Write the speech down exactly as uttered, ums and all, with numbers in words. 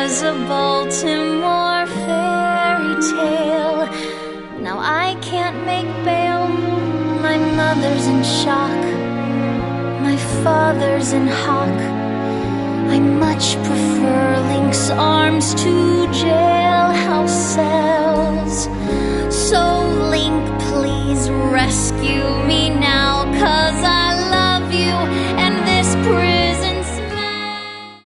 was a Baltimore fairy tale. Now I can't make bail. My mother's in shock, my father's in hock. I much prefer Link's arms to jailhouse cells.